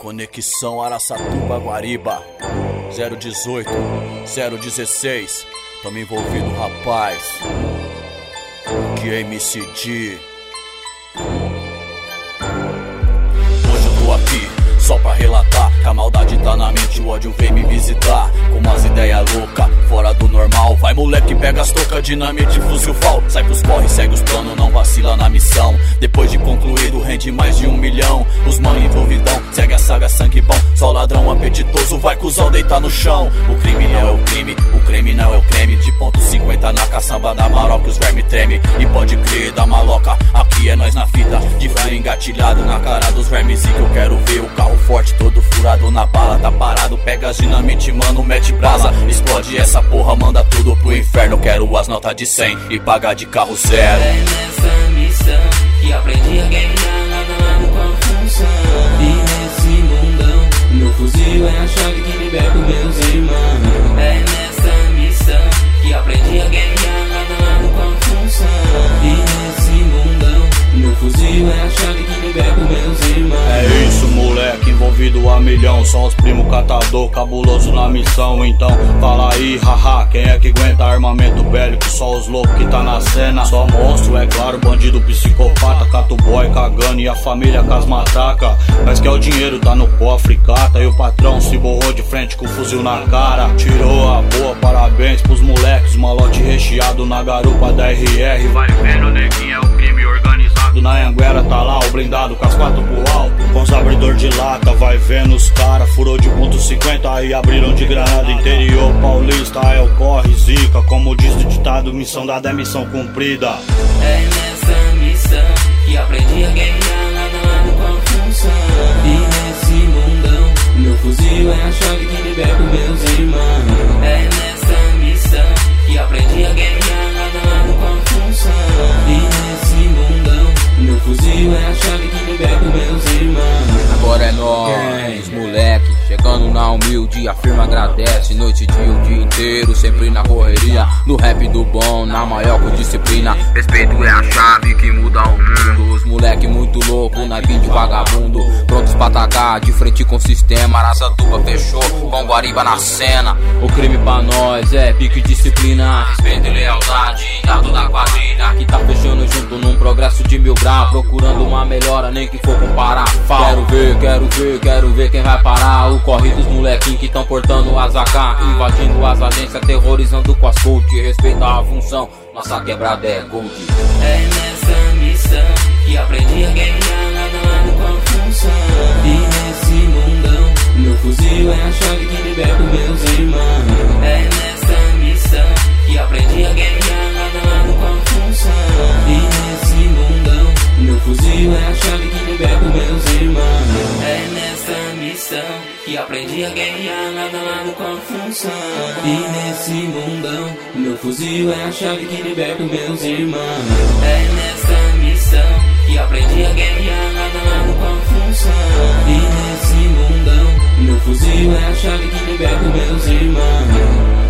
Conexão Araçatuba, Guariba 018, 016. Tamo envolvido, rapaz. Que é MCD. Hoje eu tô aqui só pra relatar que a maldade tá na mente, o ódio vem me visitar com umas ideias loucas, fora do normal. Vai moleque, pega as tocas, dinamite, fuzil fal. Sai pros corre, segue os planos, não vacila na missão. Depois de concluído, rende mais de 1 milhão. Os mano envolvidão, segue a saga, sangue bom. Só ladrão apetitoso, vai cuzão deitar no chão. O crime não é o crime, o creme não é o creme. De ponto 50 na caçamba da maroca, os verme treme. E pode crer da maloca, aqui é nós na fita. De frio engatilhado na cara dos vermes. E que eu quero ver o carro forte, todo furado na bala, tá parado. Pega as dinamite, mano, mete brasa. Explode essa porra, manda tudo pro inferno. Quero as notas de 100 e pagar de carro zero. É nessa missão que aprendi a guerrear lado com a função. E nesse mundão, meu fuzil é a chave que liberta meus irmãos. É nessa missão que aprendi a guerrear lado com a função. E nesse mundão, meu fuzil é a chave que liberta meus irmãos. É isso, moleque, envolvido a milhão. Só os primos catador, cabuloso na missão. Então fala aí, haha, quem é que aguenta armamento bélico? Só os loucos que tá na cena. Só monstro, é claro, bandido psicopata. Cato boy cagando e a família com as matacas. Mas que é o dinheiro, tá no cofre, cata. E o patrão se borrou de frente com o fuzil na cara. Tirou a boa, parabéns pros moleques. Malote recheado na garupa da RR. Vai vendo, neguinho, é o crime organizado. Na Anguera tá lá o blindado com as 4 pro alto. Com os abridor de lata, vai vendo os cara. Furou de ponto 50 aí abriram de granada. Interior paulista, é o corre zica. Como diz o ditado, missão dada é missão cumprida. É nessa missão que aprendi a guerrear lado com a função. E nesse mundão, meu fuzil é a chave que liberta meus irmãos. É nessa missão que aprendi a guerrear lado com a função. E nesse mundão, meu fuzil é a chave que liberta meus irmãos. Agora é nós, moleque, chegando na humilde, a firma agradece. Noite e dia, o dia inteiro, sempre na correria. No rap do bom, na maior com disciplina. Respeito é a chave que muda o mundo. Os moleque muito louco, na de vagabundo. Prontos pra atacar, de frente com o sistema. Araçatuba fechou, com Guariba na cena. O crime pra nós é pique disciplina. Respeito e lealdade, dado da quadrilha. Que tá fechando junto num progresso de 1000 graus. Procurando uma melhora, nem que for comparar. Quero ver quem vai parar. O corre dos molequinhos que tão portando as AK. Invadindo as agências, terrorizando com as coach. Respeita a função, nossa quebrada é gold. É nessa missão que aprendi a guerrear lado com a função. E nesse mundão, meu fuzil é a chave que liberta meus irmãos. É nessa missão que aprendi a guerrear lado com a função. E nesse mundão, meu fuzil é a chave que liberta meus irmãos. É nessa missão que aprendi a guerrear lado com a função. E nesse mundão, meu fuzil é a chave que liberta meus irmãos. É nessa missão que aprendi a guerrear lado com a função. E nesse mundão, meu fuzil é a chave que liberta meus irmãos.